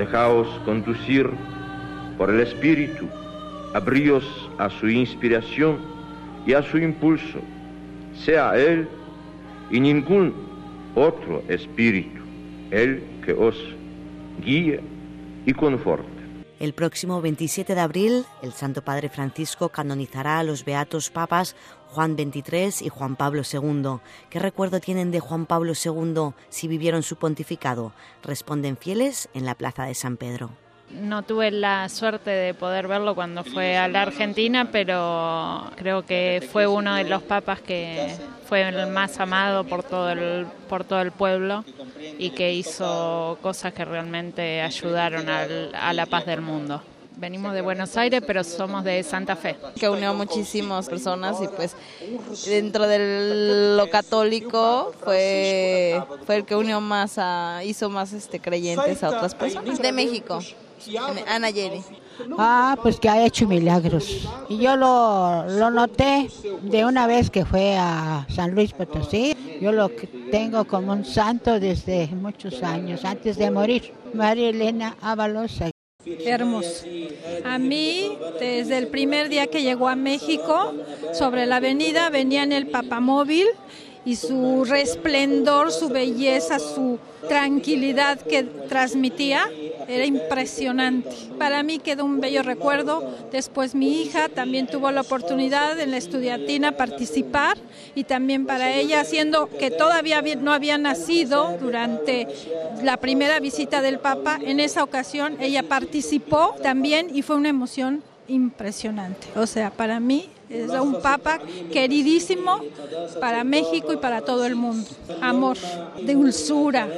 Dejaos conducir por el Espíritu, abríos a su inspiración y a su impulso, sea Él y ningún otro espíritu, Él que os guíe y conforte. El próximo 27 de abril, el Santo Padre Francisco canonizará a los beatos papas Juan XXIII y Juan Pablo II. ¿Qué recuerdo tienen de Juan Pablo II si vivieron su pontificado? Responden fieles en la Plaza de San Pedro. No tuve la suerte de poder verlo cuando fue a la Argentina, pero creo que fue uno de los papas que fue el más amado por todo el pueblo y que hizo cosas que realmente ayudaron a la paz del mundo. Venimos de Buenos Aires, pero somos de Santa Fe. Que unió a muchísimas personas y pues dentro de lo católico fue el que unió más, hizo más creyentes a otras personas. De México, Ana Yeri. Pues que ha hecho milagros. Y yo lo noté de una vez que fue a San Luis Potosí. Yo lo tengo como un santo desde muchos años, antes de morir. María Elena Ábalos. Hermoso. A mí, desde el primer día que llegó a México, sobre la avenida venía en el papamóvil y su resplendor, su belleza, su tranquilidad que transmitía era impresionante. Para mí quedó un bello recuerdo. Después mi hija también tuvo la oportunidad en la estudiantina participar y también para ella, siendo que todavía no había nacido durante la primera visita del Papa, en esa ocasión ella participó también y fue una emoción impresionante. O sea, para mí es un Papa queridísimo para México y para todo el mundo. Amor, dulzura,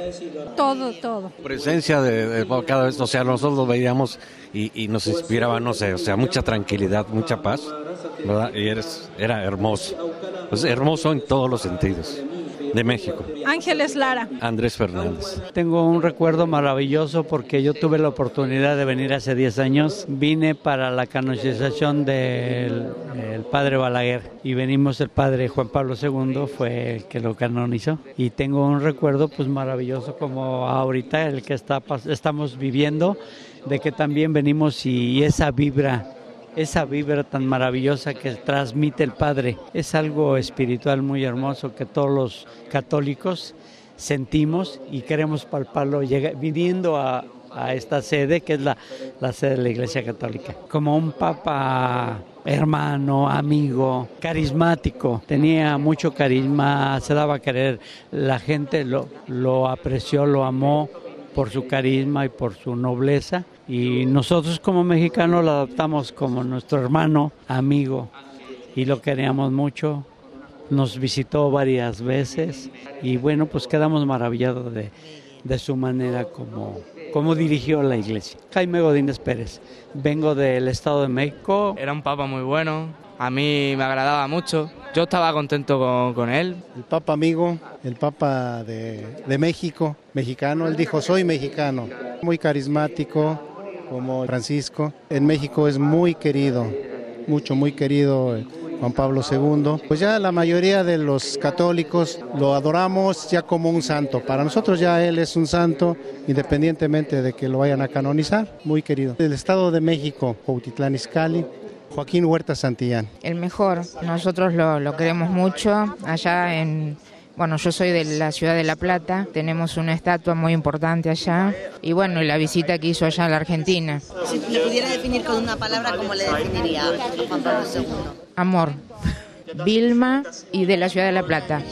todo. Presencia de cada vez, o sea, nosotros lo veíamos y nos inspiraba, no sé, o sea, mucha tranquilidad, mucha paz, ¿verdad? Y era hermoso, pues hermoso en todos los sentidos. De México. Ángeles Lara. Andrés Fernández. Tengo un recuerdo maravilloso porque yo tuve la oportunidad de venir hace 10 años. Vine para la canonización del padre Balaguer y venimos, el padre Juan Pablo II fue el que lo canonizó. Y tengo un recuerdo pues maravilloso como ahorita el que estamos viviendo, de que también venimos y esa vibra tan maravillosa que transmite el Padre. Es algo espiritual muy hermoso que todos los católicos sentimos y queremos palparlo viniendo a esta sede, que es la sede de la Iglesia Católica. Como un Papa hermano, amigo, carismático, tenía mucho carisma, se daba a querer, la gente lo apreció, lo amó por su carisma y por su nobleza. Y nosotros como mexicanos lo adoptamos como nuestro hermano, amigo, y lo queríamos mucho. Nos visitó varias veces y bueno, pues quedamos maravillados de su manera como dirigió la iglesia. Jaime Godínez Pérez, vengo del Estado de México. Era un papa muy bueno, a mí me agradaba mucho, yo estaba contento con él. El papa amigo, el papa de México, mexicano, él dijo soy mexicano, muy carismático. Como Francisco, en México es muy querido, muy querido Juan Pablo II. Pues ya la mayoría de los católicos lo adoramos ya como un santo. Para nosotros ya él es un santo, independientemente de que lo vayan a canonizar, muy querido. Del Estado de México, Cuautitlán Izcalli, Joaquín Huerta Santillán. El mejor, nosotros lo queremos mucho, allá Bueno, yo soy de la ciudad de La Plata, tenemos una estatua muy importante allá y bueno, la visita que hizo allá a la Argentina. Si le pudiera definir con una palabra, ¿cómo le definiría Juan Pablo II? Amor, Vilma y de la ciudad de La Plata.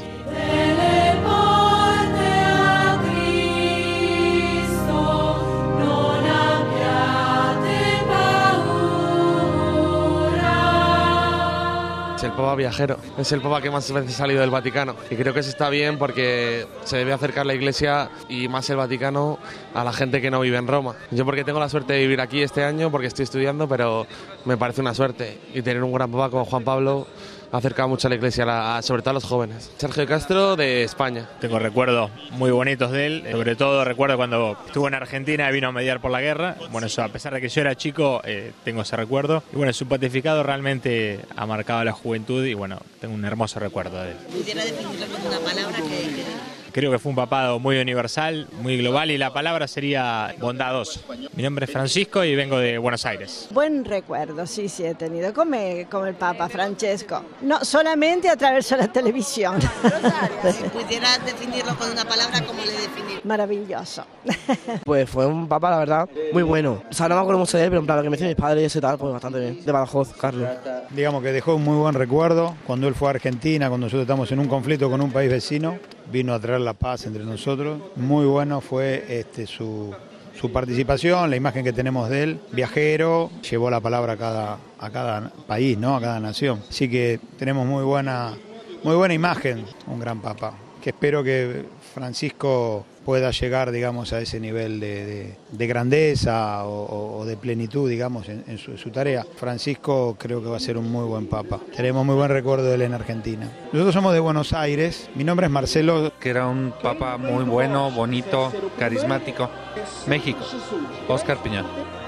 Es el Papa viajero, es el Papa que más veces ha salido del Vaticano y creo que eso está bien porque se debe acercar la Iglesia y más el Vaticano a la gente que no vive en Roma. Yo porque tengo la suerte de vivir aquí este año porque estoy estudiando, pero me parece una suerte y tener un gran Papa como Juan Pablo acerca mucho a la Iglesia, sobre todo a los jóvenes. Sergio Castro, de España. Tengo recuerdos muy bonitos de él, sobre todo recuerdo cuando estuvo en Argentina y vino a mediar por la guerra. Bueno, eso, a pesar de que yo era chico, tengo ese recuerdo. Y bueno, su pontificado realmente ha marcado la juventud y bueno, tengo un hermoso recuerdo de él. ¿Pudiera definirlo con una palabra que Creo que fue un papado muy universal, muy global, y la palabra sería bondadoso. Mi nombre es Francisco y vengo de Buenos Aires. Buen recuerdo, sí, he tenido como el Papa Francesco. No solamente attraverso la televisión. Si pudieras definirlo con una palabra, ¿cómo le definirías? Maravilloso. Pues fue un papa, la verdad, muy bueno. O sea, no me acuerdo mucho de él, pero en plan, lo que me decían mis padres y ese tal, pues bastante bien. De Badajoz, Carlos. Digamos que dejó un muy buen recuerdo cuando él fue a Argentina, cuando nosotros estamos en un conflicto con un país vecino, vino a traer la paz entre nosotros. Muy bueno fue su participación, la imagen que tenemos de él, viajero, llevó la palabra a cada país, ¿no? A cada nación. Así que tenemos muy buena imagen, un gran papa, que espero que Francisco pueda llegar, digamos, a ese nivel de grandeza o de plenitud, digamos, en su tarea. Francisco creo que va a ser un muy buen papa. Tenemos muy buen recuerdo de él en Argentina. Nosotros somos de Buenos Aires. Mi nombre es Marcelo. Que era un papa muy bueno, bonito, carismático. México. Oscar Piñón.